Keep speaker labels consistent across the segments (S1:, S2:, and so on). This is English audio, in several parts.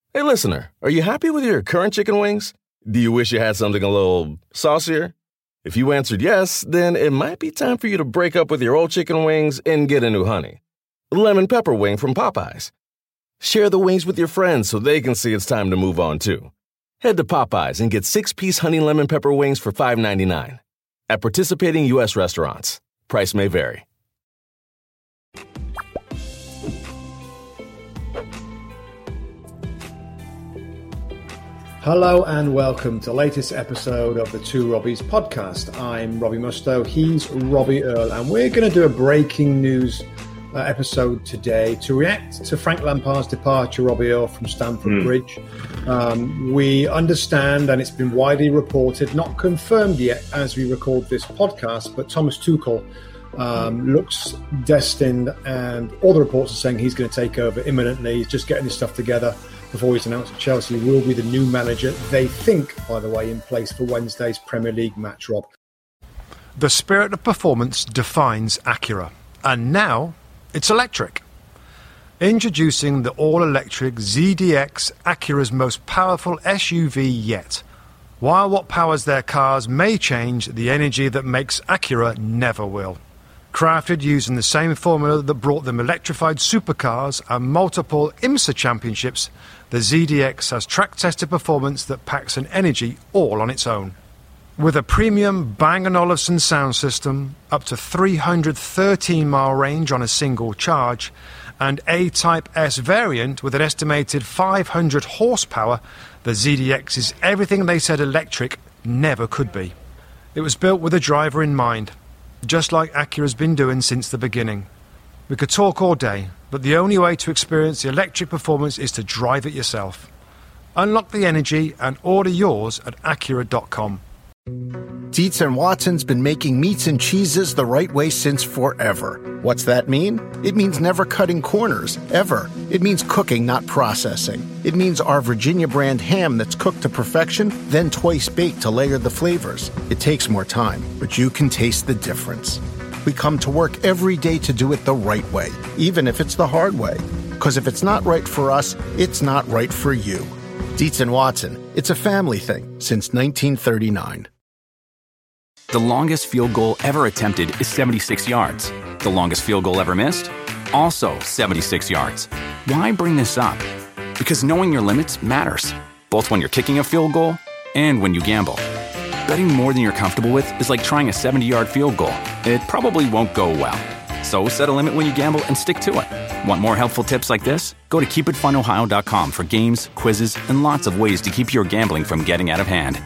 S1: Hey, listener, are you happy with your current chicken wings? Do you wish you had something a little saucier? If you answered yes, then it might be time for you to break up with your old chicken wings and get a new honey. Lemon pepper wing from Popeyes. Share the wings with your friends so they can see it's time to move on, too. Head to Popeyes and get 6-piece honey lemon pepper wings for $5.99. At participating U.S. restaurants. Price may vary.
S2: Hello and welcome to the latest episode of the Two Robbies podcast. I'm Robbie Mustoe, he's Robbie Earle, and we're going to do a breaking news episode today to react to Frank Lampard's departure, Robbie Earle, from Stamford Bridge. We understand, and it's been widely reported, not confirmed yet as we record this podcast, but Thomas Tuchel looks destined, and all the reports are saying he's going to take over imminently. He's just getting his stuff together before he's announced that Chelsea will be the new manager, they think, by the way, in place for Wednesday's Premier League match, Rob.
S3: The spirit of performance defines Acura, and now it's electric. Introducing the all-electric ZDX, Acura's most powerful SUV yet. While what powers their cars may change, the energy that makes Acura never will. Crafted using the same formula that brought them electrified supercars and multiple IMSA championships, the ZDX has track-tested performance that packs an energy all on its own. With a premium Bang & Olufsen sound system, up to 313-mile range on a single charge, and A-Type S variant with an estimated 500 horsepower, the ZDX is everything they said electric never could be. It was built with a driver in mind, just like Acura's been doing since the beginning. We could talk all day, but the only way to experience the electric performance is to drive it yourself. Unlock the energy and order yours at Acura.com.
S4: Dietz & Watson's been making meats and cheeses the right way since forever. What's that mean? It means never cutting corners, ever. It means cooking, not processing. It means our Virginia brand ham that's cooked to perfection, then twice baked to layer the flavors. It takes more time, but you can taste the difference. We come to work every day to do it the right way, even if it's the hard way. Because if it's not right for us, it's not right for you. Dietz & Watson, it's a family thing since 1939.
S5: The longest field goal ever attempted is 76 yards. The longest field goal ever missed? Also 76 yards. Why bring this up? Because knowing your limits matters, both when you're kicking a field goal and when you gamble. Betting more than you're comfortable with is like trying a 70-yard field goal. It probably won't go well. So set a limit when you gamble and stick to it. Want more helpful tips like this? Go to keepitfunohio.com for games, quizzes, and lots of ways to keep your gambling from getting out of hand.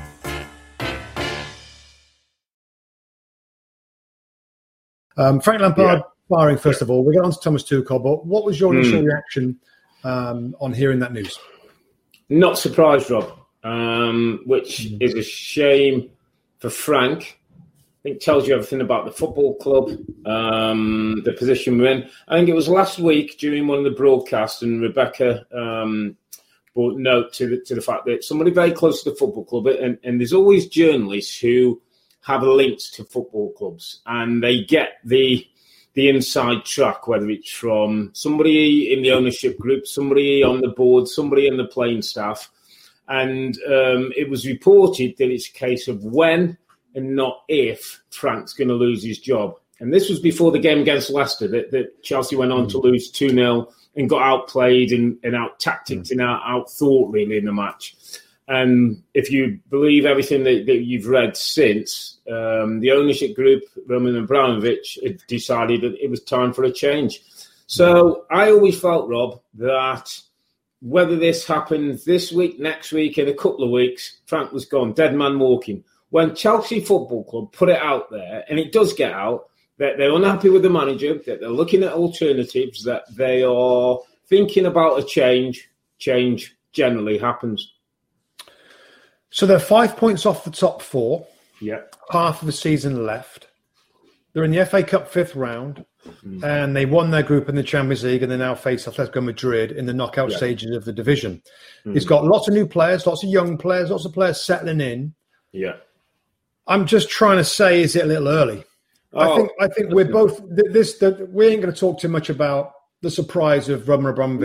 S2: Frank Lampard firing, first of all. We'll get on to Thomas Tuchel, but what was your initial reaction on hearing that news?
S6: Not surprised, Rob, which is a shame for Frank. I think it tells you everything about the football club, the position we're in. I think it was last week during one of the broadcasts, and Rebecca brought note to the fact that somebody very close to the football club, and there's always journalists who have links to football clubs, and they get the inside track, whether it's from somebody in the ownership group, somebody on the board, somebody in the playing staff. And it was reported that it's a case of when and not if Frank's going to lose his job. And this was before the game against Leicester, that Chelsea went on to lose 2-0 and got outplayed and out-tacticked and out-thought, really, in the match. And if you believe everything that you've read since, the ownership group, Roman Abramovich, had decided that it was time for a change. So I always felt, Rob, that whether this happens this week, next week, in a couple of weeks, Frank was gone, dead man walking. When Chelsea Football Club put it out there, and it does get out, that they're unhappy with the manager, that they're looking at alternatives, that they are thinking about a change generally happens.
S2: So they're 5 points off the top four.
S6: Yeah.
S2: Half of the season left. They're in the FA Cup fifth round, and they won their group in the Champions League, and they now face Atletico Madrid in the knockout stages of the division. He's got lots of new players, lots of young players, lots of players settling in.
S6: Yeah.
S2: I'm just trying to say, is it a little early? I think we're both. We ain't going to talk too much about the surprise of Roman Abramovich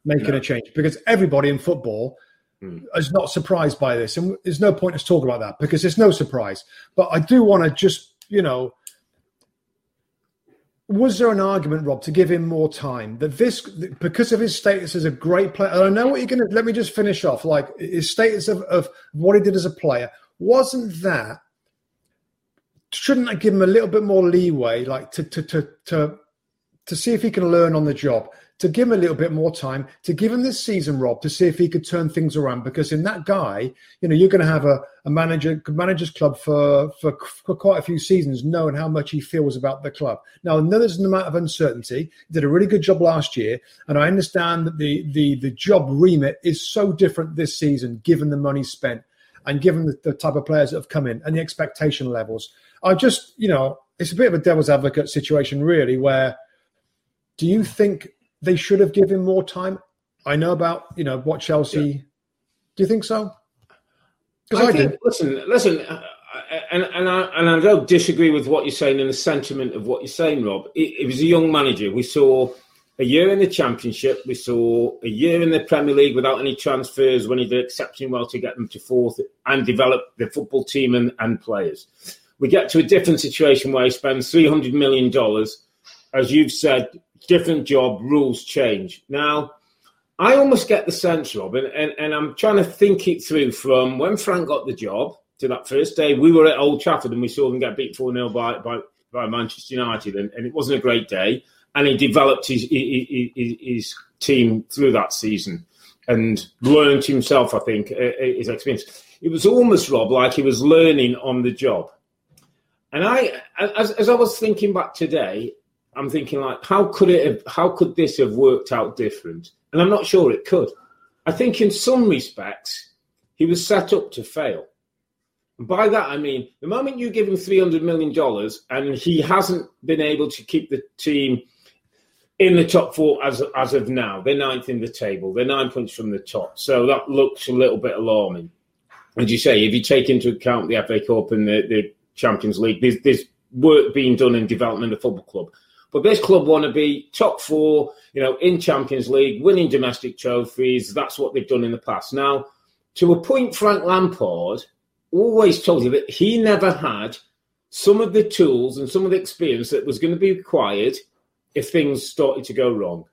S2: making a change, because everybody in football is not surprised by this. And there's no point us talking about that because there's no surprise. But I do want to just, was there an argument, Rob, to give him more time? That this, because of his status as a great player, and I know what you're going to, let me just finish off, like his status of what he did as a player, shouldn't I give him a little bit more leeway, like to see if he can learn on the job, to give him a little bit more time, to give him this season, Rob, to see if he could turn things around? Because in that guy, you're going to have a manager's club for quite a few seasons, knowing how much he feels about the club. Now, I know there's an amount of uncertainty. He did a really good job last year, and I understand that the job remit is so different this season, given the money spent and given the type of players that have come in and the expectation levels. I just, it's a bit of a devil's advocate situation, really, where do you think they should have given him more time? I know about, what Chelsea. Yeah. Do you think so? Because I do.
S6: Listen, and I don't disagree with what you're saying and the sentiment of what you're saying, Rob. It was a young manager. We saw a year in the Championship. We saw a year in the Premier League without any transfers when he did exceptionally well to get them to fourth and develop the football team and players. We get to a different situation where he spends $300 million. As you've said, different job, rules change. Now, I almost get the sense, Rob, and I'm trying to think it through from when Frank got the job to that first day. We were at Old Trafford and we saw them get beat 4-0 by Manchester United, and it wasn't a great day. And he developed his team through that season and learned himself, I think, his experience. It was almost, Rob, like he was learning on the job. And as I was thinking back today, I'm thinking, like, how could this have worked out different? And I'm not sure it could. I think in some respects, he was set up to fail. And by that, I mean, the moment you give him $300 million and he hasn't been able to keep the team in the top four as of now, they're ninth in the table. They're 9 points from the top. So that looks a little bit alarming. As you say, if you take into account the FA Cup and the Champions League, there's work being done in development of the football club. But this club want to be top four, in Champions League, winning domestic trophies. That's what they've done in the past. Now, to appoint Frank Lampard always told you that he never had some of the tools and some of the experience that was going to be required if things started to go wrong.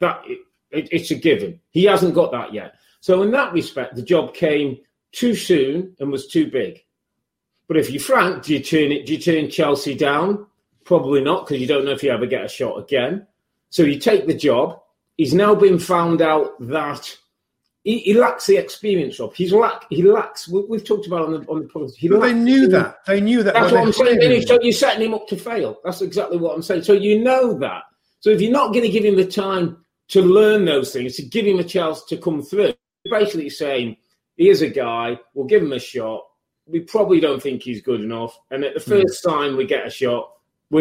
S6: It's a given. He hasn't got that yet. So in that respect, the job came too soon and was too big. But if you're Frank, do you turn Chelsea down? Probably not, because you don't know if you ever get a shot again. So you take the job. He's now been found out that he lacks the experience, Rob. He lacks. We've talked about on the podcast.
S2: But they knew that. They knew that.
S6: That's what I'm saying. So you're setting him up to fail. That's exactly what I'm saying. So you know that. So if you're not going to give him the time to learn those things, to give him a chance to come through, you're basically saying, here's a guy, we'll give him a shot. We probably don't think he's good enough. And at the first time we get a shot,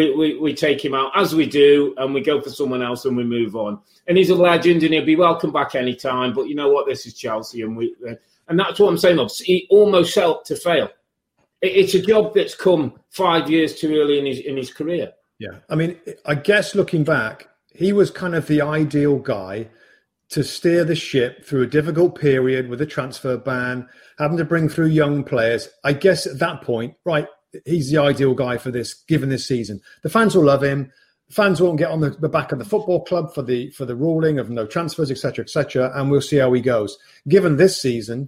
S6: we take him out, as we do, and we go for someone else and we move on. And he's a legend and he'll be welcome back anytime. But you know what? This is Chelsea. And that's what I'm saying, Rob. He almost set up to fail. It's a job that's come 5 years too early in his career.
S2: Yeah. I mean, I guess looking back, he was kind of the ideal guy to steer the ship through a difficult period with a transfer ban, having to bring through young players. I guess at that point, right, he's the ideal guy for this, given this season. The fans will love him. Fans won't get on the back of the football club for the ruling of no transfers, etc., and we'll see how he goes. Given this season,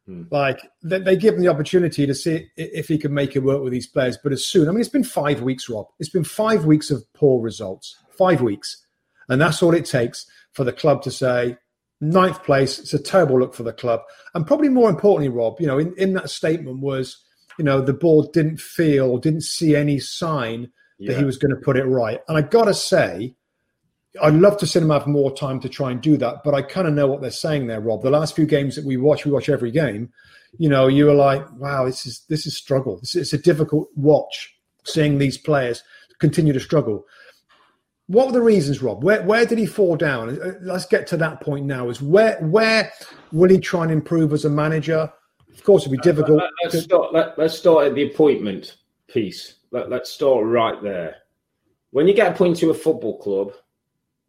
S2: they give him the opportunity to see if he can make it work with these players. But as soon, it's been 5 weeks, Rob. It's been 5 weeks of poor results. 5 weeks. And that's all it takes for the club to say, 9th place, it's a terrible look for the club. And probably more importantly, Rob, in that statement was, the board didn't see any sign that he was going to put it right. And I got to say, I'd love to see him have more time to try and do that, but I kind of know what they're saying there, Rob. The last few games that we watch every game, you were like, wow, this is struggle. It's a difficult watch, seeing these players continue to struggle. What were the reasons, Rob? Where did he fall down? Let's get to that point now. Is where will he try and improve as a manager? Of course, it'd be difficult.
S6: Let's start at the appointment piece. Let's start right there. When you get appointed to a football club,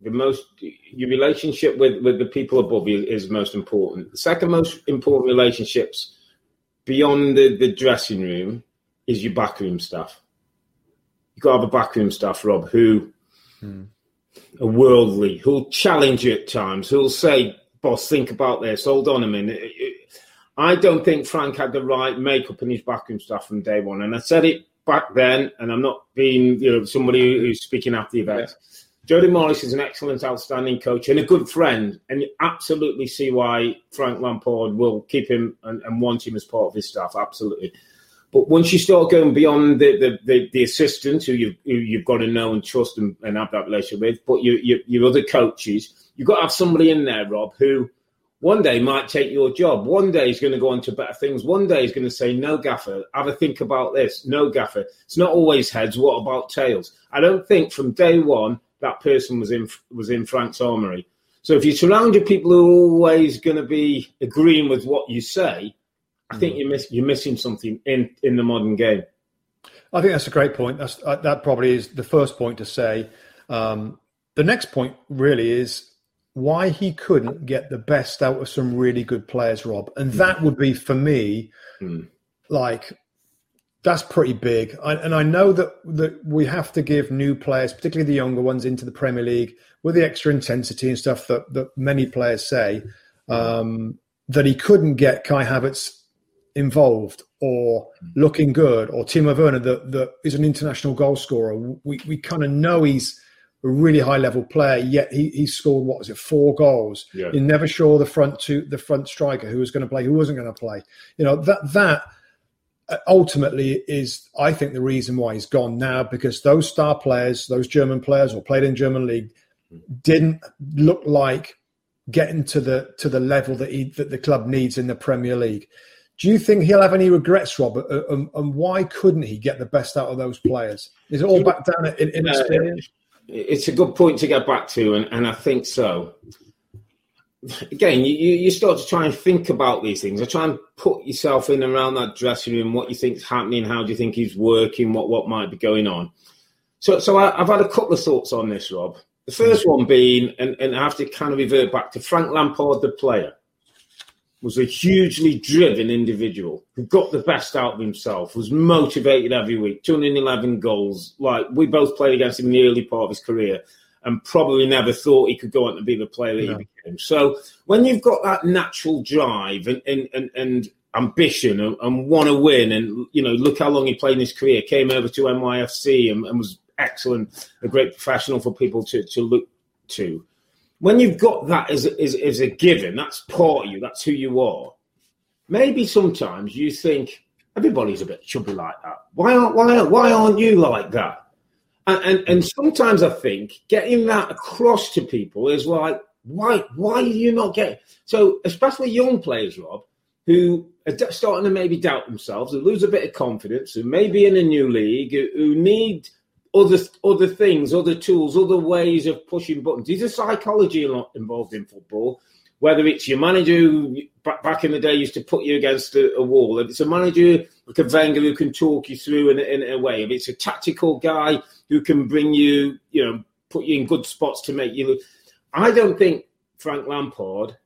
S6: your relationship with the people above you is most important. The second most important relationships beyond the dressing room is your backroom staff. You've got to have a backroom staff, Rob, who are worldly, who'll challenge you at times, who'll say, boss, think about this, hold on a minute. I don't think Frank had the right makeup in his backroom staff from day one. And I said it back then, and I'm not being somebody who's speaking after the event. Yeah. Jody Morris is an excellent, outstanding coach and a good friend. And you absolutely see why Frank Lampard will keep him and want him as part of his staff. Absolutely. But once you start going beyond the assistant who you've got to know and trust and have that relationship with, but your other coaches, you've got to have somebody in there, Rob, who one day might take your job. One day he's going to go on to better things. One day he's going to say, no, Gaffer, have a think about this. No, Gaffer, it's not always heads. What about tails? I don't think from day one that person was in Frank's armoury. So if you surround your people who are always going to be agreeing with what you say, I think you're missing something in the modern game.
S2: I think that's a great point. That probably is the first point to say. The next point really is why he couldn't get the best out of some really good players, Rob. And that would be, for me, that's pretty big. And I know that we have to give new players, particularly the younger ones, into the Premier League with the extra intensity and stuff that many players say, that he couldn't get Kai Havertz involved or looking good, or Timo Werner that is an international goal scorer. We kind of know he's a really high level player, yet he scored 4 goals. Yeah. You're never sure the front striker who was going to play, who wasn't going to play. That ultimately is, I think, the reason why he's gone now, because those star players, those German players or played in German league, didn't look like getting to the level that the club needs in the Premier League. Do you think he'll have any regrets, Rob? And why couldn't he get the best out of those players? Is it all back down in experience?
S6: It's a good point to get back to, and I think so. Again, you start to try and think about these things. I try and put yourself in around that dressing room, what you think is happening, how do you think he's working, what might be going on. So I've had a couple of thoughts on this, Rob. The first one being, and I have to kind of revert back to Frank Lampard, the player, was a hugely driven individual who got the best out of himself, was motivated every week, 211 goals. Like, we both played against him in the early part of his career and probably never thought he could go on to be the player that he became. So when you've got that natural drive and ambition and want to win, and, look how long he played in his career, came over to NYFC and was excellent, a great professional for people to look to. When you've got that as a given, that's part of you, that's who you are. Maybe sometimes you think everybody's a bit chubby like that. Why aren't you like that? And sometimes I think getting that across to people is like, why are you not getting? So especially young players, Rob, who are starting to maybe doubt themselves, who lose a bit of confidence, who may be in a new league, who need other things, other tools, other ways of pushing buttons. There's a psychology involved in football, whether it's your manager who back in the day used to put you against a wall, if it's a manager like a Wenger who can talk you through in a way, if it's a tactical guy who can bring you, put you in good spots to make you look. I don't think Frank Lampard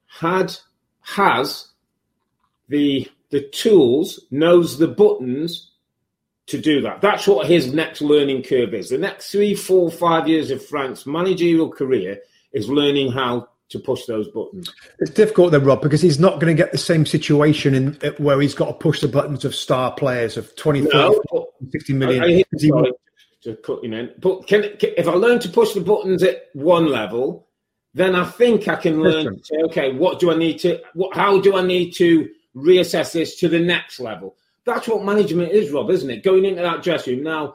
S6: has the tools, knows the buttons to do that. That's what his next learning curve is. The next 3, 4, 5 years of Frank's managerial career is learning how to push those buttons.
S2: It's difficult then, Rob, because he's not going to get the same situation where he's got to push the buttons of star players of 20, 30, 60 million.
S6: To cutting in, but if I learn to push the buttons at one level, then I think I can learn to say, okay, how do I need to reassess this to the next level? That's what management is, Rob, isn't it? Going into that dressing room now,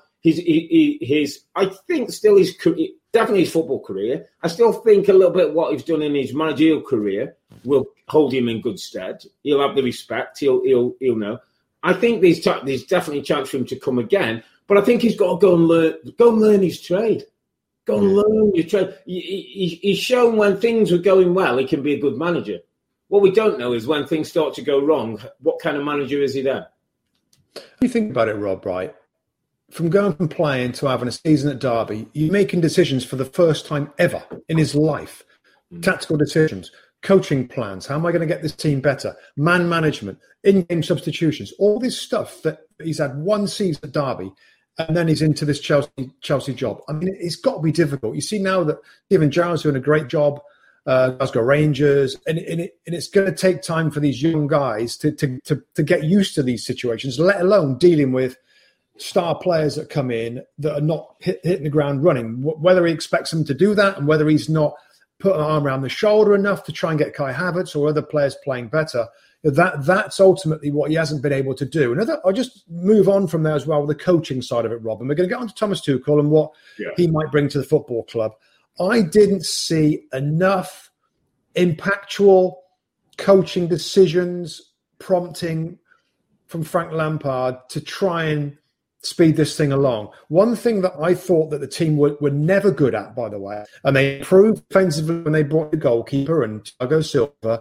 S6: I think still definitely his football career. I still think a little bit what he's done in his managerial career will hold him in good stead. He'll have the respect. He'll know. I think there's definitely a chance for him to come again, but I think he's got to go and learn his trade. Go and learn your trade. He's shown when things were going well, he can be a good manager. What we don't know is when things start to go wrong, what kind of manager is he then?
S2: You think about it, Rob, right? from going from playing to having a season at Derby, you're making decisions for the first time ever in his life. Tactical decisions, coaching plans. How am I going to get this team better? Man management, in-game substitutions, all this stuff that he's had one season at Derby, and then he's into this Chelsea job. I mean, it's got to be difficult. You see now that Steven Gerrard's doing a great job, Glasgow Rangers, and it's going to take time for these young guys to get used to these situations, let alone dealing with star players that come in that are not hitting the ground running. Whether he expects them to do that and whether he's not put an arm around the shoulder enough to try and get Kai Havertz or other players playing better, that's ultimately what he hasn't been able to do. And I'll just move on from there as well with the coaching side of it, Rob. And we're going to get on to Thomas Tuchel and what he might bring to the football club. I didn't see enough impactful coaching decisions prompting from Frank Lampard to try and speed this thing along. One thing that I thought that the team were never good at, by the way, and they improved defensively when they brought the goalkeeper and Thiago Silva,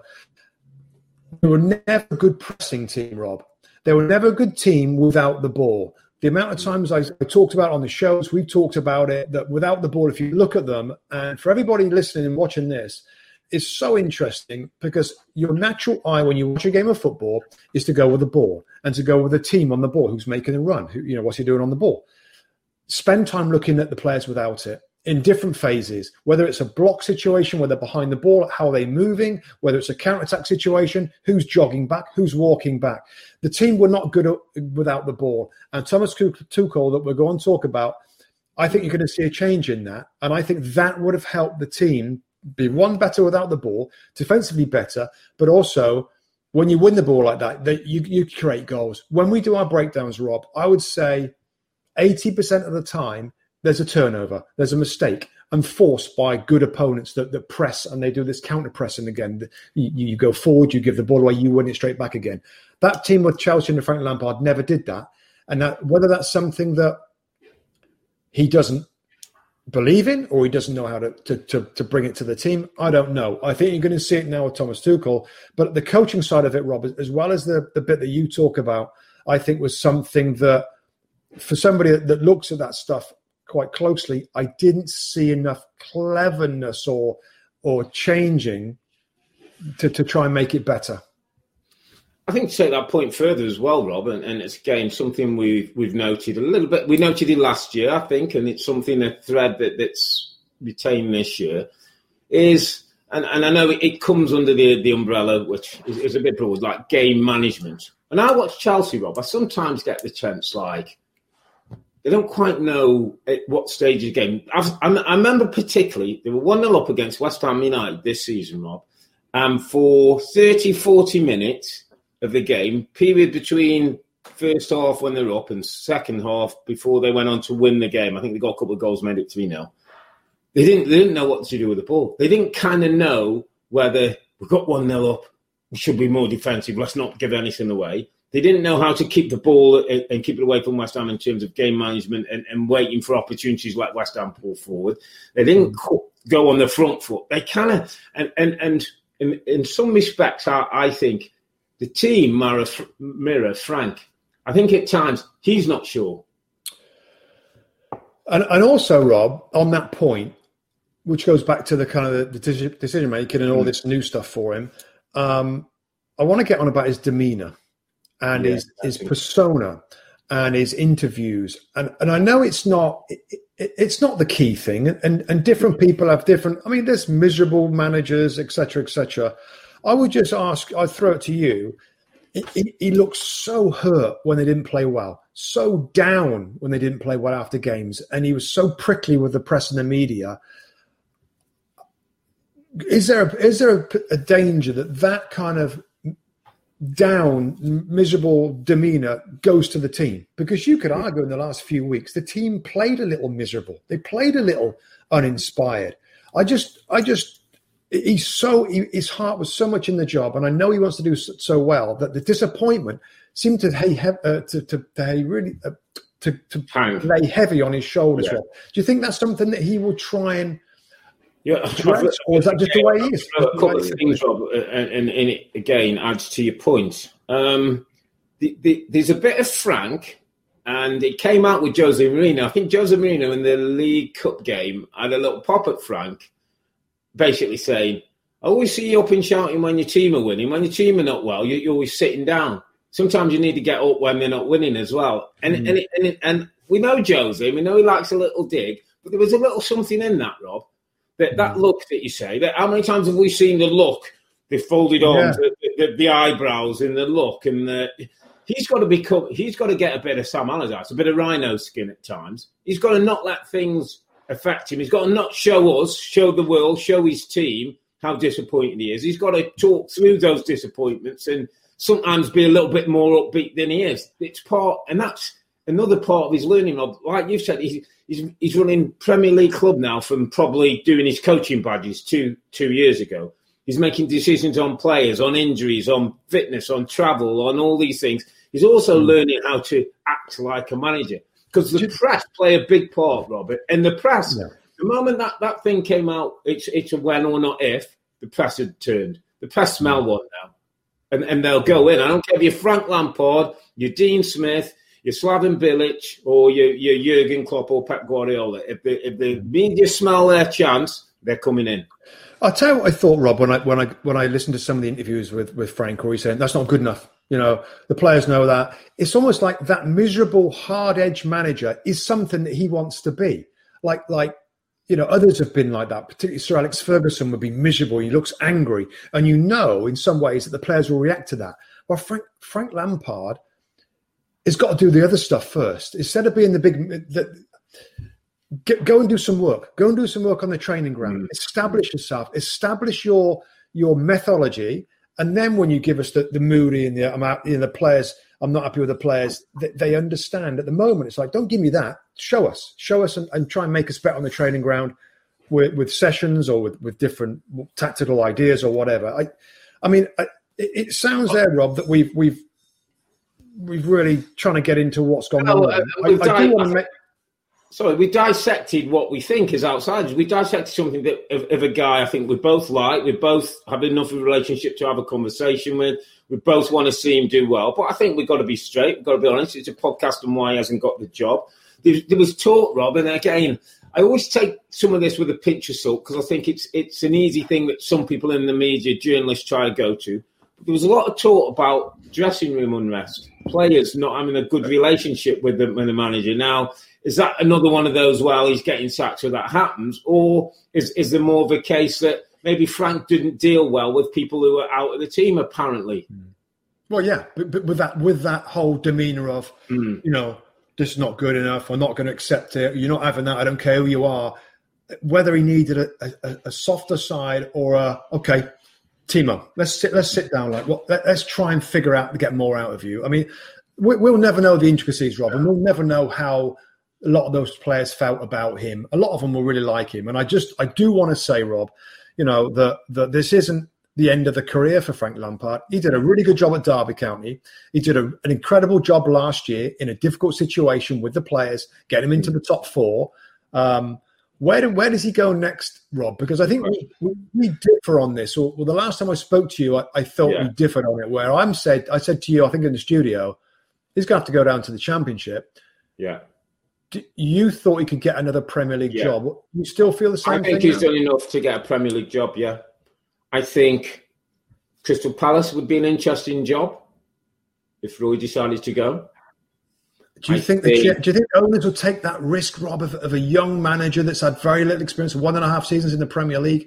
S2: they were never a good pressing team, Rob. They were never a good team without the ball. The amount of times I talked about on the shows, we've talked about it, that without the ball, if you look at them, and for everybody listening and watching this, it's so interesting because your natural eye when you watch a game of football is to go with the ball and to go with the team on the ball who's making a run, what's he doing on the ball. Spend time looking at the players without it in different phases, whether it's a block situation, whether behind the ball, how they're moving, whether it's a counter-attack situation, who's jogging back, who's walking back. The team were not good without the ball. And Thomas Tuchel, that we're going to talk about, I think you're going to see a change in that. And I think that would have helped the team be one, better without the ball, defensively better, but also when you win the ball like that you create goals. When we do our breakdowns, Rob, I would say 80% of the time there's a turnover, there's a mistake, and forced by good opponents that press and they do this counter pressing again. You go forward, you give the ball away, you win it straight back again. That team with Chelsea and Frank Lampard never did that. And that, whether that's something that he doesn't believe in or he doesn't know how to bring it to the team, I don't know. I think you're going to see it now with Thomas Tuchel. But the coaching side of it, Rob, as well as the bit that you talk about, I think was something that for somebody that looks at that stuff quite closely, I didn't see enough cleverness or changing to try and make it better.
S6: I think to take that point further as well, Rob, and it's again something we've noted a little bit. We noted it last year, I think, and it's something, a thread that's retained this year is, and I know it comes under the umbrella, which is a bit broad, like game management. And I watch Chelsea, Rob. I sometimes get the sense like they don't quite know at what stage of the game. I remember particularly they were 1-0 up against West Ham United this season, Rob, and for 30, 40 minutes of the game, period between first half when they're up and second half before they went on to win the game. I think they got a couple of goals, made it 3-0. They didn't know what to do with the ball. They didn't kind of know whether we've got 1-0 up, we should be more defensive, let's not give anything away. They didn't know how to keep the ball and keep it away from West Ham in terms of game management and waiting for opportunities like West Ham pull forward. They didn't go on the front foot. They kind of, and in some respects, I think, the team mirror Frank. I think at times he's not sure.
S2: And also, Rob, on that point, which goes back to the kind of the decision making and all this new stuff for him, I want to get on about his demeanour and his persona and his interviews. And I know it's not the key thing. And different people have different. I mean, there's miserable managers, etc., etc. I would just ask, I'd throw it to you. He looked so hurt when they didn't play well, so down when they didn't play well after games, and he was so prickly with the press and the media. Is there a danger that kind of down, miserable demeanour goes to the team? Because you could argue in the last few weeks, the team played a little miserable. They played a little uninspired. His heart was so much in the job, and I know he wants to do so well that the disappointment seemed to lay heavy on his shoulders. Yeah. Do you think that's something that he will try and address, or is that just the way he is?
S6: A couple of things, Rob, and it again adds to your point. There's a bit of Frank And it came out with Jose Mourinho. I think Jose Mourinho in the League Cup game had a little pop at Frank, basically saying, I always see you up and shouting when your team are winning. When your team are not well, you're always sitting down. Sometimes you need to get up when they're not winning as well. And we know Jose, we know he likes a little dig, but there was a little something in that, Rob. That look that you say, that how many times have we seen the look, the folded arms, the eyebrows and the look, and he's got to get a bit of Sam Allardyce, a bit of rhino skin at times. He's got to not let things affect him. He's got to not show us, show the world, show his team how disappointed he is. He's got to talk through those disappointments and sometimes be a little bit more upbeat than he is. And that's another part of his learning. Like you've said, he's running Premier League club now from probably doing his coaching badges two years ago. He's making decisions on players, on injuries, on fitness, on travel, on all these things. He's also learning how to act like a manager, because the press play a big part, Robert. And the press, the moment that thing came out, it's a when or not if, the press had turned. The press smell one now. And they'll go in. I don't care if you're Frank Lampard, you're Dean Smith, you're Slaven Bilic, or you're Jurgen Klopp or Pep Guardiola. If the media smell their chance, they're coming in.
S2: I'll tell you what I thought, Rob, when I listened to some of the interviews with Frank, where he's saying that's not good enough. You know, the players know that. It's almost like that miserable, hard-edged manager is something that he wants to be. Like you know, others have been like that. Particularly Sir Alex Ferguson would be miserable. He looks angry, and you know, in some ways, that the players will react to that. Well, Frank Lampard has got to do the other stuff first. Instead of being the big. Go and do some work. Go and do some work on the training ground. Establish yourself. Establish your methodology. And then when you give us the moody and the players, I'm not happy with the players, they understand. At the moment, it's like, don't give me that. Show us and try and make us better on the training ground with sessions or with different tactical ideas or whatever. I mean, it sounds there, Rob, that we've really trying to get into what's gone on. I do want to make...
S6: Sorry, we dissected what we think as outsiders. We dissected something of a guy I think we both like. We both have enough of a relationship to have a conversation with. We both want to see him do well. But I think we've got to be straight. We've got to be honest. It's a podcast on why he hasn't got the job. There was talk, Rob, and again, I always take some of this with a pinch of salt because I think it's an easy thing that some people in the media, journalists, try to go to. But there was a lot of talk about dressing room unrest, players not having a good relationship with the manager. Now, is that another one of those, well, he's getting sacked so that happens? Or is there more of a case that maybe Frank didn't deal well with people who were out of the team, apparently?
S2: Well, yeah, but with that whole demeanour of, you know, this is not good enough, I'm not going to accept it, you're not having that, I don't care who you are. Whether he needed a softer side or okay, Timo, let's sit down, let's try and figure out to get more out of you. I mean, we'll never know the intricacies, Rob, and we'll never know how a lot of those players felt about him. A lot of them will really like him. And I do want to say, Rob, you know, that this isn't the end of the career for Frank Lampard. He did a really good job at Derby County. He did an incredible job last year in a difficult situation with the players, get him into the top four. Where does he go next, Rob? Because I think we differ on this. Well, the last time I spoke to you, I felt we differed on it, where I said to you, I think in the studio, he's going to have to go down to the Championship.
S6: Yeah.
S2: You thought he could get another Premier League job. You still feel the same thing?
S6: I think he's done enough to get a Premier League job, yeah. I think Crystal Palace would be an interesting job if Roy decided to go.
S2: Do you think owners will take that risk, Rob, of a young manager that's had very little experience, 1.5 seasons in the Premier League,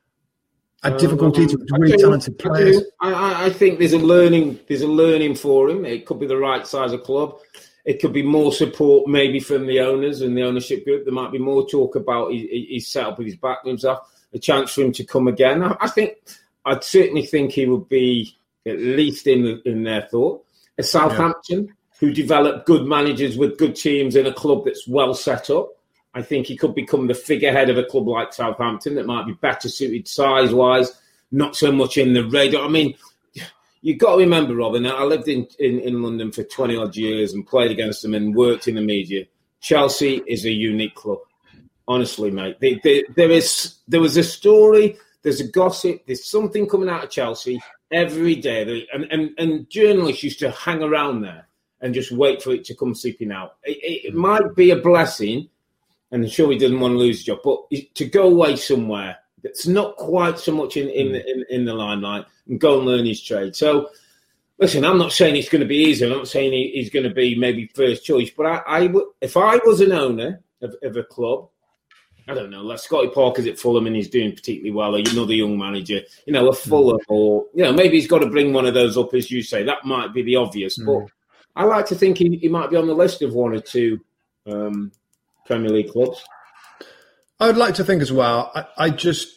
S2: had difficulty to really talented players?
S6: I think there's a learning for him. It could be the right size of club. It could be more support maybe from the owners and the ownership group. There might be more talk about his setup with his backroom stuff, a chance for him to come again. I'd certainly think he would be at least in their thought. A Southampton who develop good managers with good teams in a club that's well set up. I think he could become the figurehead of a club like Southampton that might be better suited size-wise, not so much in the radar. I mean, you've got to remember, Robin, I lived in London for 20-odd years and played against them and worked in the media. Chelsea is a unique club. Honestly, mate. There was a story, there's a gossip, there's something coming out of Chelsea every day. And journalists used to hang around there and just wait for it to come seeping out. It might be a blessing, and I'm sure he doesn't want to lose his job, but to go away somewhere that's not quite so much in the limelight and go and learn his trade. So, listen, I'm not saying it's going to be easy. I'm not saying he's going to be maybe first choice, but if I was an owner of a club, I don't know, like Scotty Parker's at Fulham and he's doing particularly well, or another young manager, a Fulham, or, maybe he's got to bring one of those up, as you say. That might be the obvious, but I like to think he might be on the list of one or two Premier League clubs.
S2: I'd like to think as well. I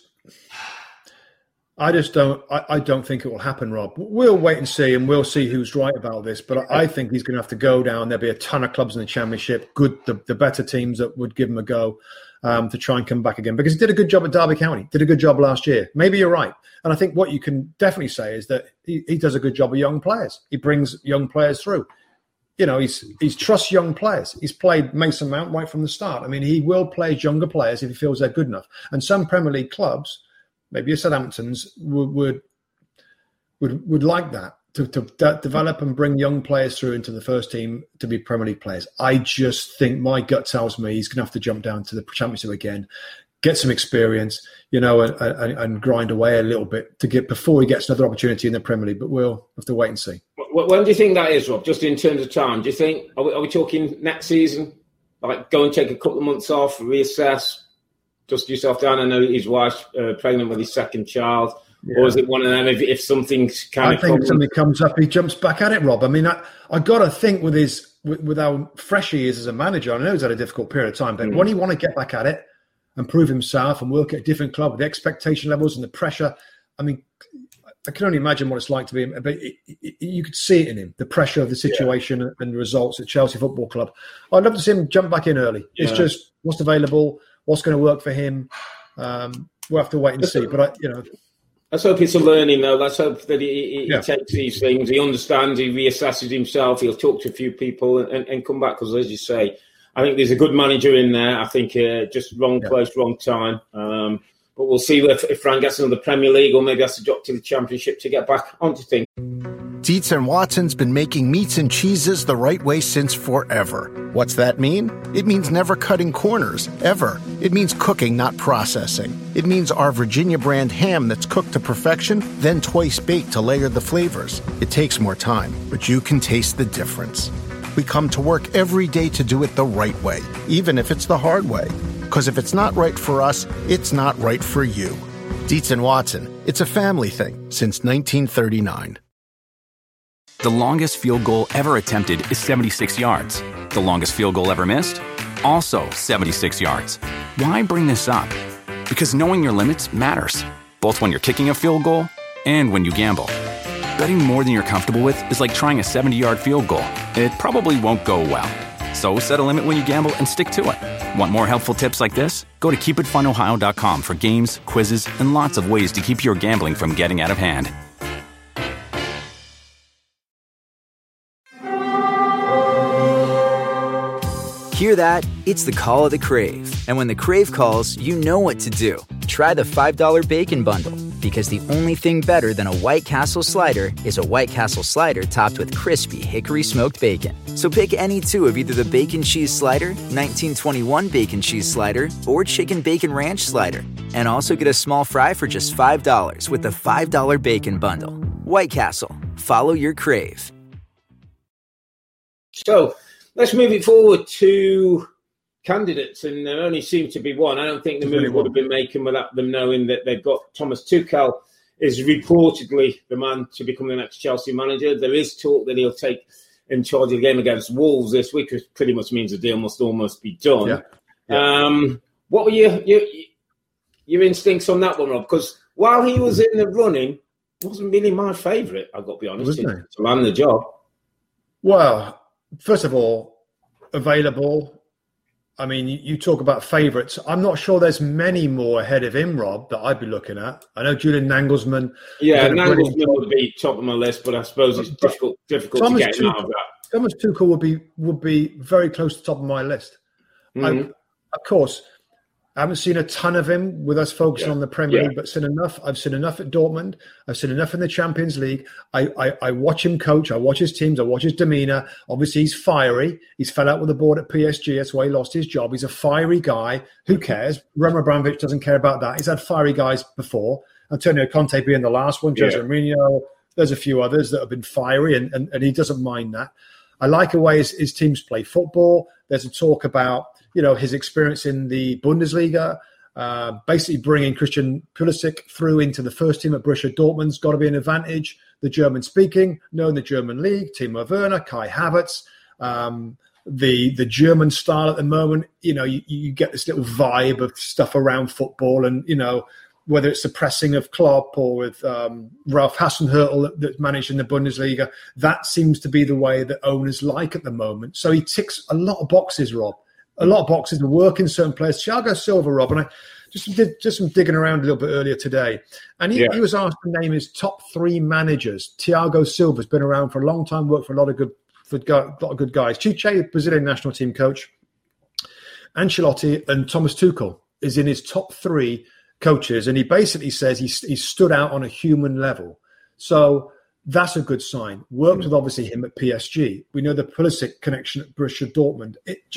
S2: don't think it will happen, Rob. We'll wait and see, and we'll see who's right about this. But I think he's going to have to go down. There'll be a ton of clubs in the Championship, the better teams that would give him a go to try and come back again. Because he did a good job at Derby County, did a good job last year. Maybe you're right. And I think what you can definitely say is that he does a good job with young players. He brings young players through. He's trusts young players. He's played Mason Mount right from the start. I mean, he will play younger players if he feels they're good enough. And some Premier League clubs, maybe Southampton's, would like that to develop and bring young players through into the first team to be Premier League players. I just think my gut tells me he's going to have to jump down to the Championship again, get some experience, and grind away a little bit before he gets another opportunity in the Premier League. But we'll have to wait and see.
S6: When do you think that is, Rob? Just in terms of time, do you think are we talking next season? Like go and take a couple of months off, reassess, dust yourself down? I know his wife's pregnant with his second child, or is it one of them? If something's kind of, I think
S2: something comes up, he jumps back at it, Rob. I mean, I got to think with how fresh he is as a manager. I know he's had a difficult period of time, but when he want to get back at it and prove himself and work at a different club with the expectation levels and the pressure, I mean, I can only imagine what it's like to be him, but you could see it in him, the pressure of the situation and the results at Chelsea Football Club. I'd love to see him jump back in early. Yeah. It's just what's available, what's going to work for him. We'll have to wait and see. But,
S6: let's hope it's a learning, though. Let's hope that he takes these things, he understands, he reassesses himself, he'll talk to a few people and come back. Because, as you say, I think there's a good manager in there. I think just wrong place, wrong time. But we'll see if Frank gets another Premier League or maybe has to drop to the Championship to get back onto things.
S4: Dietz & Watson's been making meats and cheeses the right way since forever. What's that mean? It means never cutting corners, ever. It means cooking, not processing. It means our Virginia brand ham that's cooked to perfection, then twice baked to layer the flavors. It takes more time, but you can taste the difference. We come to work every day to do it the right way, even if it's the hard way. Because if it's not right for us, it's not right for you. Dietz & Watson, it's a family thing since 1939.
S5: The longest field goal ever attempted is 76 yards. The longest field goal ever missed? Also 76 yards. Why bring this up? Because knowing your limits matters, both when you're kicking a field goal and when you gamble. Betting more than you're comfortable with is like trying a 70-yard field goal. It probably won't go well. So set a limit when you gamble and stick to it. Want more helpful tips like this? Go to keepitfunohio.com for games, quizzes, and lots of ways to keep your gambling from getting out of hand.
S7: Hear that? It's the call of the Crave. And when the Crave calls, you know what to do. Try the $5 Bacon Bundle. Because the only thing better than a White Castle slider is a White Castle slider topped with crispy hickory smoked bacon. So pick any two of either the Bacon Cheese Slider, 1921 Bacon Cheese Slider, or Chicken Bacon Ranch Slider. And also get a small fry for just $5 with the $5 Bacon Bundle. White Castle. Follow your Crave.
S6: So let's move it forward to candidates, and there only seems to be one. I don't think the move would have been making without them knowing that they've got Thomas Tuchel is reportedly the man to become the next Chelsea manager. There is talk that he'll take in charge of the game against Wolves this week, which pretty much means the deal must almost be done. Yeah. What were your instincts on that one, Rob? Because while he was in the running, it wasn't really my favourite, I've got to be honest, to land the job.
S2: Well, first of all, available. I mean, you talk about favourites. I'm not sure there's many more ahead of him, Rob, that I'd be looking at. I know Julian Nagelsmann.
S6: Yeah, Nagelsmann would be top of my list, but I suppose it's difficult to get him out of that.
S2: Thomas Tuchel would be very close to the top of my list. Of course, I haven't seen a ton of him with us focusing on the Premier League, but seen enough. I've seen enough at Dortmund. I've seen enough in the Champions League. I watch him coach. I watch his teams. I watch his demeanour. Obviously, he's fiery. He's fell out with the board at PSG. That's why he lost his job. He's a fiery guy. Who cares? Roman Abramovich doesn't care about that. He's had fiery guys before. Antonio Conte being the last one. Jose Mourinho. There's a few others that have been fiery, and he doesn't mind that. I like the way his teams play football. There's a talk about his experience in the Bundesliga, basically bringing Christian Pulisic through into the first team at Borussia Dortmund's got to be an advantage. The German-speaking, knowing the German league, Timo Werner, Kai Havertz, the German style at the moment. You get this little vibe of stuff around football, and whether it's the pressing of Klopp or with Ralph Hasenhüttl that's managed in the Bundesliga, that seems to be the way that owners like at the moment. So he ticks a lot of boxes, Rob. A lot of boxes to work in certain players. Thiago Silva, Rob, and I just did some digging around a little bit earlier today, and he was asked to name his top 3 managers. Thiago Silva's been around for a long time, worked for a lot of good guys. Chiche, Brazilian national team coach, Ancelotti, and Thomas Tuchel is in his top 3 coaches, and he basically says he stood out on a human level. So that's a good sign. Worked with obviously him at PSG. We know the Pulisic connection at Borussia Dortmund.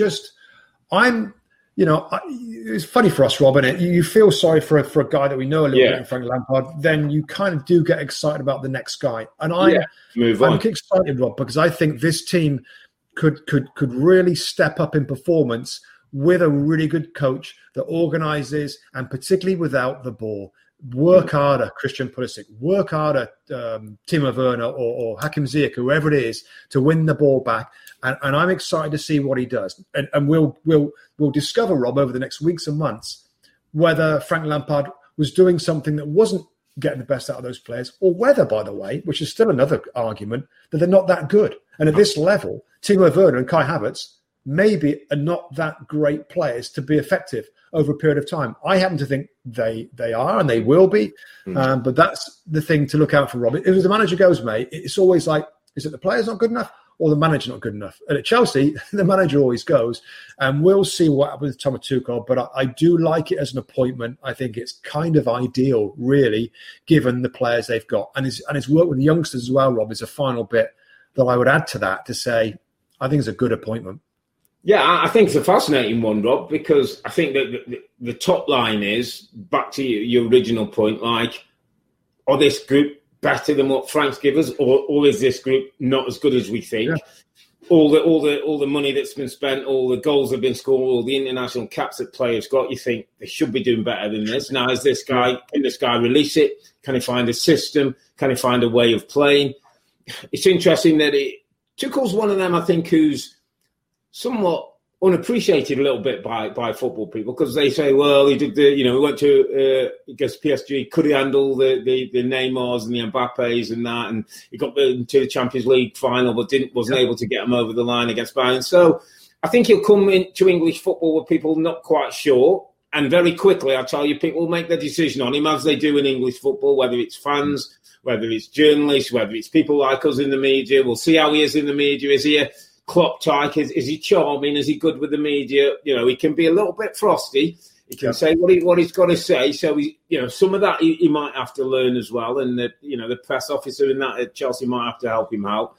S2: It's funny for us, Rob, and you feel sorry for a guy that we know a little bit, Frank Lampard. Then you kind of do get excited about the next guy, and I'm excited, Rob, because I think this team could really step up in performance with a really good coach that organises, and particularly without the ball. Work harder, Christian Pulisic. Work harder, Timo Werner or Hakim Ziyech, whoever it is, to win the ball back. And I'm excited to see what he does. And we'll discover, Rob, over the next weeks and months, whether Frank Lampard was doing something that wasn't getting the best out of those players, or whether, by the way, which is still another argument, that they're not that good. And at this level, Timo Werner and Kai Havertz maybe are not that great players to be effective over a period of time. I happen to think they are, and they will be. But that's the thing to look out for, Rob. As the manager goes, mate, it's always like, is it the player's not good enough or the manager not good enough? And at Chelsea, the manager always goes. And we'll see what happens with Thomas Tuchel. But I do like it as an appointment. I think it's kind of ideal, really, given the players they've got. And his work with the youngsters as well, Rob, is a final bit that I would add to that to say I think it's a good appointment.
S6: Yeah, I think it's a fascinating one, Rob, because I think that the top line is, back to your original point, like, are this group better than what Frank's given us, or is this group not as good as we think? Yeah. All the money that's been spent, all the goals that have been scored, all the international caps that players got, you think they should be doing better than this. Now, can this guy release it? Can he find a system? Can he find a way of playing? It's interesting that Tuchel's one of them, I think, who's somewhat unappreciated a little bit by football people, because they say, well, he did we went to against PSG, could he handle the Neymars and the Mbappes and that, and he got into the Champions League final but wasn't able to get them over the line against Bayern. So I think he'll come into English football with people not quite sure, and very quickly, I tell you, people will make their decision on him, as they do in English football, whether it's fans, whether it's journalists, whether it's people like us in the media. We'll see how he is in the media. Is he a Klopp type? Is he charming? Is he good with the media? He can be a little bit frosty. He can say what he's got to say. So some of that he might have to learn as well. And the press officer in that at Chelsea might have to help him out.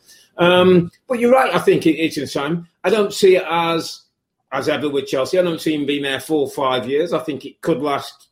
S6: But you're right. I think it's a shame. I don't see it as ever with Chelsea. I don't see him being there 4 or 5 years. I think it could last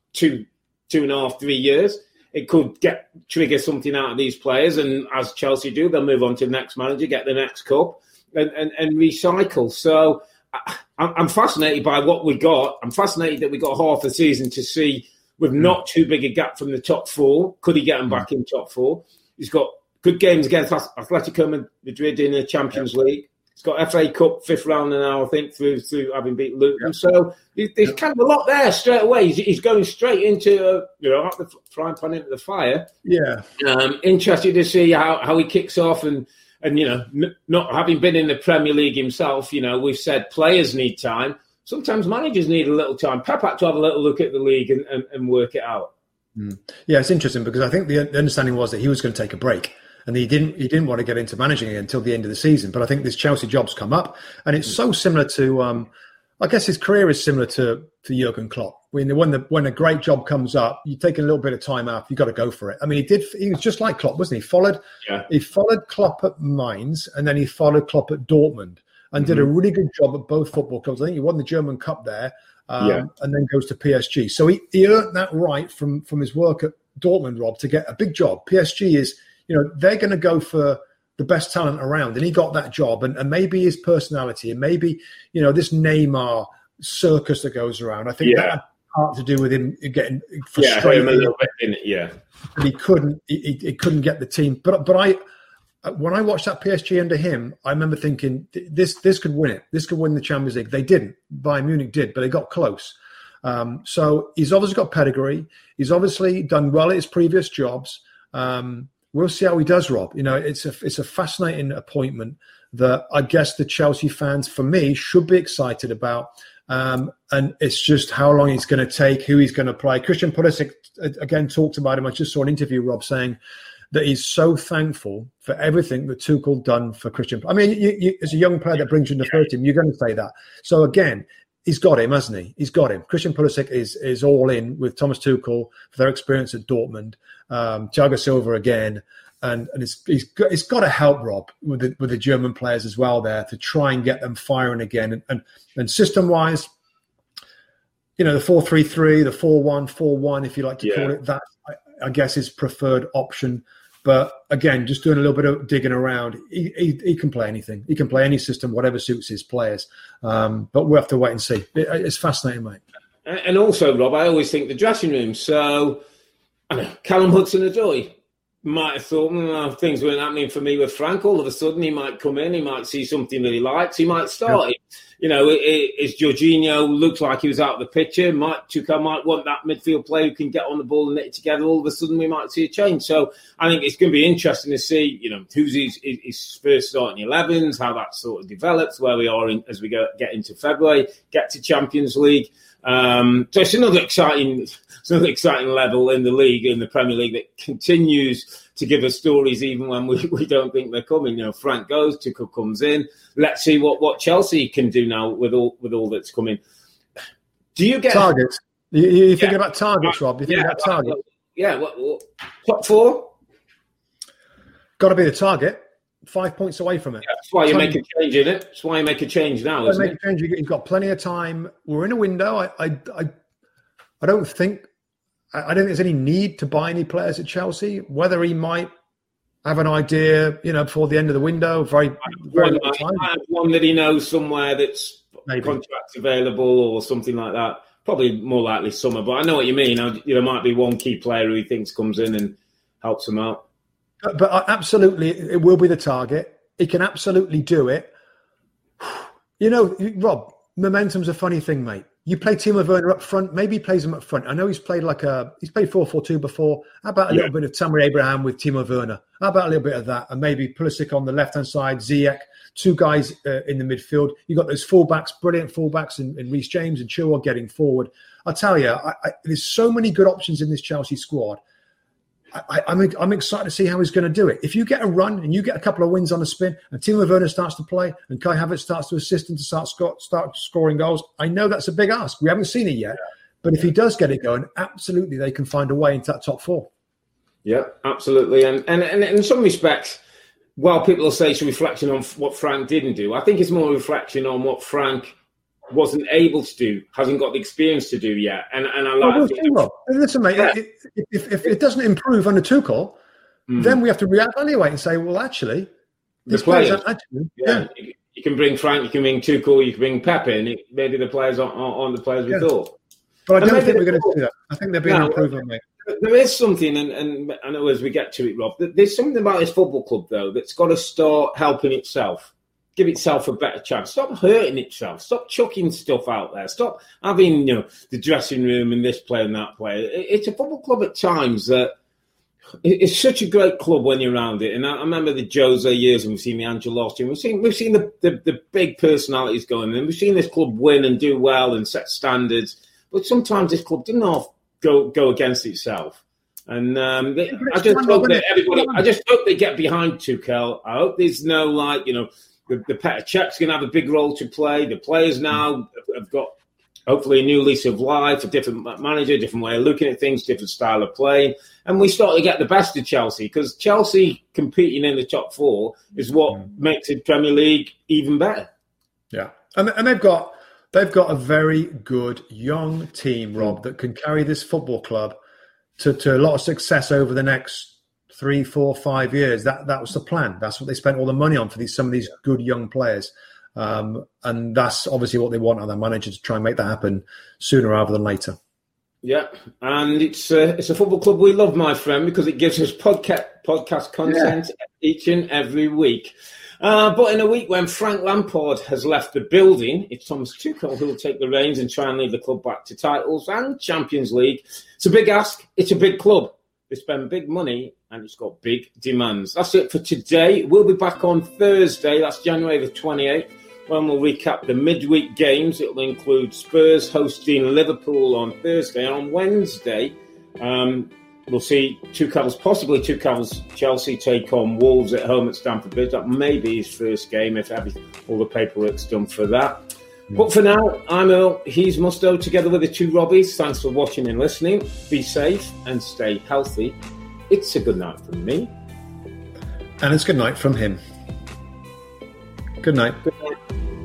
S6: 2.5, 3 years. It could trigger something out of these players, and as Chelsea do, they'll move on to the next manager, get the next cup. And recycle. So I'm fascinated by what we got. I'm fascinated that we got half the season to see, with not too big a gap from the top 4. Could he get them back in top 4? He's got good games against Atletico Madrid in the Champions League. He's got FA Cup 5th round now, I think, through having beat Luton. So there's kind of a lot there straight away. He's going straight into, at the frying pan into the fire. Yeah. Interested to see how he kicks off, and not having been in the Premier League himself, we've said players need time. Sometimes managers need a little time. Pep had to have a little look at the league and work it out.
S2: Yeah, it's interesting, because I think the understanding was that he was going to take a break, and he didn't want to get into managing again until the end of the season. But I think this Chelsea job's come up, and it's so similar to I guess his career is similar to Jurgen Klopp. When a great job comes up, you take a little bit of time out. You got to go for it. I mean, he was just like Klopp, wasn't he? He followed Klopp at Mainz, and then he followed Klopp at Dortmund, and did a really good job at both football clubs. I think he won the German Cup there, and then goes to PSG. So he earned that right from his work at Dortmund, Rob, to get a big job. PSG is, they're going to go for the best talent around, and he got that job. And maybe his personality, and maybe, this Neymar circus that goes around, I think that had part to do with him getting frustrated.
S6: A little bit, didn't it?
S2: He couldn't get the team. But when I watched that PSG under him, I remember thinking this could win it. This could win the Champions League. They didn't. Bayern Munich did, but they got close. So he's obviously got pedigree. He's obviously done well at his previous jobs. We'll see how he does, Rob. It's a fascinating appointment that I guess the Chelsea fans, for me, should be excited about. And it's just how long it's going to take, who he's going to play. Christian Pulisic, again, talked about him. I just saw an interview, Rob, saying that he's so thankful for everything that Tuchel done for Christian. I mean, you, as a young player that brings you in the first team, you're going to say that. So again, he's got him, hasn't he? He's got him. Christian Pulisic is all in with Thomas Tuchel for their experience at Dortmund. Thiago Silva again, and he's got to help Rob with the German players as well there to try and get them firing again. And system wise, the 4-3-3, the 4-1-4-1, if you like to call it that, I guess is preferred option. But again, just doing a little bit of digging around, he can play anything. He can play any system, whatever suits his players. But we'll have to wait and see. It's fascinating, mate.
S6: And also, Rob, I always think the dressing room. So, I know, Callum Hudson-Odoi might have thought, things weren't happening for me with Frank. All of a sudden, he might come in, he might see something that he likes, he might start it. Is Jorginho looks like he was out of the picture. Tuchel might want that midfield player who can get on the ball and knit it together. All of a sudden, we might see a change. So I think it's going to be interesting to see, who's his first starting 11s, how that sort of develops, where we are as we get into February, get to Champions League. So it's another exciting level in the league, in the Premier League, that continues to give us stories even when we don't think they're coming. Frank goes, Tuchel comes in. Let's see what Chelsea can do now with all that's coming. Do you get
S2: targets? You thinking about targets, Rob? You thinking about targets?
S6: Yeah. Top 4?
S2: Got to be the target. 5 points away from it.
S6: Yeah, that's why you make a change in it. That's why you make a change now, isn't it?
S2: You've got plenty of time. We're in a window. I don't think there's any need to buy any players at Chelsea. Whether he might have an idea, before the end of the window, very little time.
S6: One that he knows somewhere that's contracts available or something like that. Probably more likely summer, but I know what you mean. There might be one key player who he thinks comes in and helps him out.
S2: But absolutely, it will be the target. He can absolutely do it. Rob, momentum's a funny thing, mate. You play Timo Werner up front. Maybe he plays him up front. I know he's played 4-4-2 before. How about a little bit of Tammy Abraham with Timo Werner? How about a little bit of that? And maybe Pulisic on the left-hand side, Ziyech, 2 guys in the midfield. You've got those fullbacks, brilliant fullbacks in Reece James and Chilwell getting forward. I'll tell you, there's so many good options in this Chelsea squad. I'm excited to see how he's going to do it. If you get a run and you get a couple of wins on the spin and Timo Werner starts to play and Kai Havertz starts to assist him to start scoring goals, I know that's a big ask. We haven't seen it yet. But if he does get it going, absolutely they can find a way into that top 4. Yeah,
S6: absolutely. And in some respects, while people will say it's a reflection on what Frank didn't do, I think it's more a reflection on what Frank wasn't able to do, hasn't got the experience to do yet. And I like
S2: listen, mate, if it doesn't improve under Tuchel, then we have to reevaluate and say, well, actually,
S6: the players, you can bring Frank, you can bring Tuchel, you can bring Pepe, and maybe the players aren't the players we thought.
S2: But I don't think we're going to do that. I think they're being improved, mate.
S6: There is something, and I know as we get to it, Rob, there's something about this football club, though, that's got to start helping itself. Give itself a better chance. Stop hurting itself. Stop chucking stuff out there. Stop having, the dressing room and this player and that player. It's a football club at times that it's such a great club when you're around it. And I remember the Jose years, and we've seen the Ancelotti, and we've seen the big personalities going, and we've seen this club win and do well and set standards. But sometimes this club didn't go against itself. And I just hope they get behind Tuchel. I hope there's no the Petr Cech's going to have a big role to play. The players now have got hopefully a new lease of life, a different manager, different way of looking at things, different style of playing. And we start to get the best of Chelsea, because Chelsea competing in the top four is what makes the Premier League even better.
S2: Yeah. And they've got a very good young team, Rob, that can carry this football club to a lot of success over the next 3, 4, 5 years. That was the plan. That's what they spent all the money on for some of these good young players. And that's obviously what they want on their manager, to try and make that happen sooner rather than later.
S6: Yeah, and it's a football club we love, my friend, because it gives us podcast content each and every week. But in a week when Frank Lampard has left the building, it's Thomas Tuchel who will take the reins and try and lead the club back to titles and Champions League. It's a big ask. It's a big club. They spend big money and it's got big demands. That's it for today. We'll be back on Thursday. That's January the 28th. When we'll recap the midweek games. It will include Spurs hosting Liverpool on Thursday. And on Wednesday, we'll see possibly Tuchel's Chelsea take on Wolves at home at Stamford Bridge. That may be his first game if all the paperwork's done for that. But for now, I'm Earl, he's Musto, together with the two Robbies. Thanks for watching and listening. Be safe and stay healthy. It's a good night from me.
S2: And it's good night from him. Good night.
S6: Good night.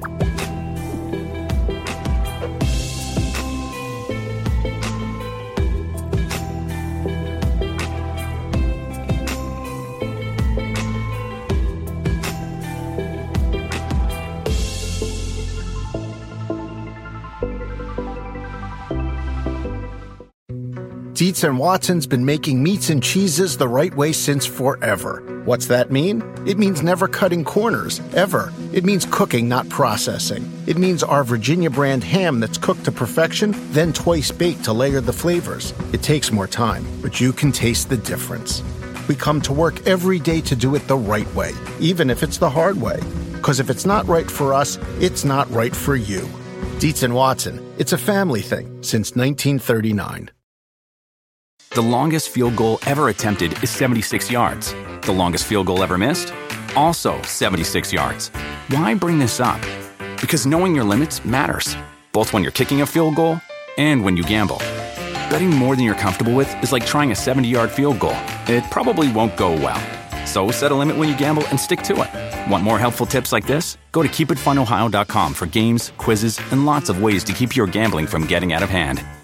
S4: Dietz & Watson's been making meats and cheeses the right way since forever. What's that mean? It means never cutting corners, ever. It means cooking, not processing. It means our Virginia brand ham that's cooked to perfection, then twice baked to layer the flavors. It takes more time, but you can taste the difference. We come to work every day to do it the right way, even if it's the hard way. Because if it's not right for us, it's not right for you. Dietz & Watson, it's a family thing since 1939.
S5: The longest field goal ever attempted is 76 yards. The longest field goal ever missed? Also 76 yards. Why bring this up? Because knowing your limits matters, both when you're kicking a field goal and when you gamble. Betting more than you're comfortable with is like trying a 70-yard field goal. It probably won't go well. So set a limit when you gamble and stick to it. Want more helpful tips like this? Go to keepitfunohio.com for games, quizzes, and lots of ways to keep your gambling from getting out of hand.